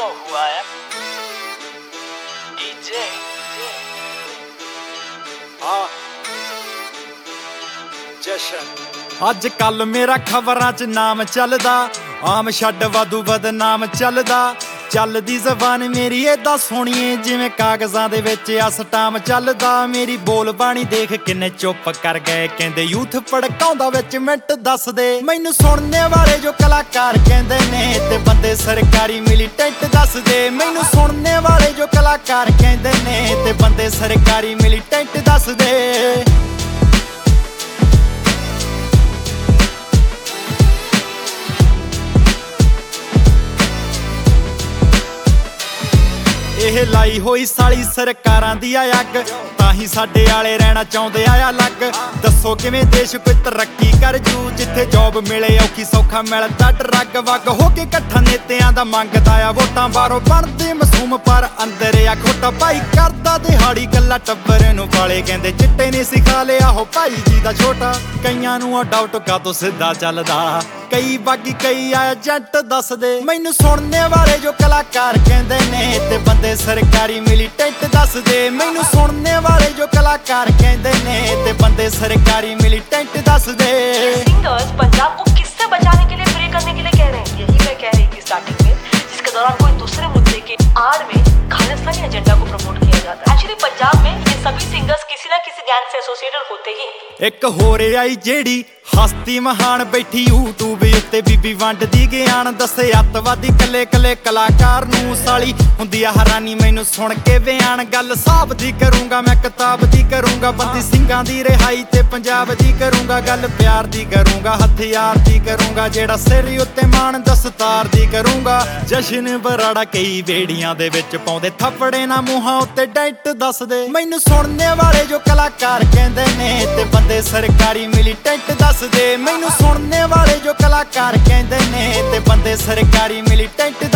तो हुआ है डीजे जशन। ਅੱਜ ਕੱਲ ਮੇਰਾ ਖਬਰਾਂ 'ਚ ਨਾਮ ਚੱਲਦਾ, ਆਮ ਛੱਡ ਵਾਧੂ ਬਦਨਾਮ ਚੱਲਦਾ। ਚੱਲਦੀ ਜ਼ਬਾਨ ਮੇਰੀ ਏਦਾਂ ਸੋਹਣੀਏ ਜਿਵੇਂ ਕਾਗਜ਼ਾਂ ਦੇ ਵਿੱਚ ਆ ਸਟਾਮ ਚੱਲਦਾ। ਮੇਰੀ ਬੋਲ ਬਾਣੀ ਦੇਖ ਕਿੰਨੇ ਚੁੱਪ ਕਰ ਗਏ, ਕਹਿੰਦੇ ਯੂਥ ਭੜਕਾਉਂਦਾ ਵਿੱਚ ਮਿੰਟ ਦੱਸਦੇ। ਮੈਨੂੰ ਸੁਣਨੇ ਵਾਲੇ ਜੋ ਕਲਾਕਾਰ ਕਹਿੰਦੇ ਨੇ ਤੇ ਬੰਦੇ ਸਰਕਾਰੀ ਮਿਲੀਟੈਂਟ ਦੱਸਦੇ। ਮੈਨੂੰ ਸੁਣਨੇ ਵਾਲੇ ਜੋ ਕਲਾਕਾਰ ਕਹਿੰਦੇ ਨੇ ਤੇ ਬੰਦੇ ਸਰਕਾਰੀ ਮਿਲੀਟੈਂਟ ਦੱਸਦੇ। ਇਹ ਲਾਈ ਹੋਈ ਸਾਲੀ ਸਰਕਾਰਾਂ ਦੀ ਆ ਅੱਗ, ਤਾਂ ਹੀ ਸਾਡੇ ਆਲੇ ਰਹਿਣਾ ਚਾਹੁੰਦੇ ਆ ਅਲੱਗ। ਦੱਸੋ ਕਿਵੇਂ ਦੇਸ਼ ਕੋਈ ਤਰੱਕੀ ਕਰ ਜੂ, ਜਿੱਥੇ ਜੌਬ ਮਿਲੇ ਔਖੀ ਸੌਖਾ ਮਿਲਦਾ ਡਰੱਗ। ਵਗ ਹੋ ਕੇ ਇਕੱਠਾ ਨੇਤਿਆਂ ਦਾ ਮੰਗਦਾ ਆ ਵੋਟਾਂ, ਬਾਹਰੋਂ ਬਣਦੇ ਮਾਸੂਮ ਪਰ ਅੰਦਰ ਆ ਖੋਟਾ। ਭਾਈ ਕਰਦਾ ਦਿਹਾੜੀ ਕੱਲਾ ਟੱਬਰ ਨੂੰ ਪਾਲੇ, ਕਹਿੰਦੇ ਚਿੱਟੇ ਨੇ ਸਿਖਾ ਲਿਆ ਹੋ ਭਾਈ ਜੀ ਦਾ ਛੋਟਾ। ਕਈਆਂ ਨੂੰ ਆ ਡਾਊਟ ਕਾਤੋਂ ਸਿੱਧਾ ਚੱਲਦਾ, ਕਈ ਬਾਗੀ ਕਈ ਆ ਏਜੰਟ ਦੱਸਦੇ। ਮੈਨੂੰ ਸੁਣਨੇ ਵਾਲੇ ਜੋ ਕਲਾਕਾਰ ਕਹਿੰਦੇ ਨੇ ਤੇ ਬੰਦੇ ਸਰਕਾਰੀ ਮਿਲੀਟੈਂਟ ਦੱਸਦੇ। ਮੈਨੂੰ ਸੁਣਨੇ ਵਾਲੇ ਜੋ ਕਲਾਕਾਰ ਕਹਿੰਦੇ ਨੇ ਤੇ ਬੰਦੇ ਸਰਕਾਰੀ मिलिटेंट दस दे। सिंगर्स पंजाब को किससे बचाने के लिए प्रे करने के लिए कह रहे हैं, यही मैं कह रही थी स्टार्टिंग में, जिसके दौरान कोई दूसरे मुद्दे के आड़ में खालिस्तानी एजेंडा को प्रमोट किया जाता है। एक्चुअली पंजाब में ये सभी सिंगर्स किसी ना किसी गैंग से एसोसिएटेड होते ही। एक हो आई जेड़ी हस्ती महान बैठी यूट्यूब उत्ते बीबी वंडदी ज्ञान दसे। अतवादी कले कले कलाकार नूं साली हुंदी आ हैरानी मैनू सुन के बयान। गल साहब दी करूंगा मैं किताब दी करूंगा, बंदी सिंघां दी रिहाई ते पंजाब दी करूंगा। गल प्यार दी करूंगा हथियार दी करूंगा, जेड़ा सिर उत्ते मान दस्तार दी करूंगा। जशन बराड़ा कई बेड़ियां दे विच पाउंदे थप्पड़े ना मूहां उत्ते डेंट दसदे। मैनू सुनने वाले जो कलाकार कहंदे ने ते बंदे सरकारी मिलीटेंट दसदे। मैनू सुनने वाले जो कलाकार कहंदे ने ते बंदे सरकारी मिलीटेंट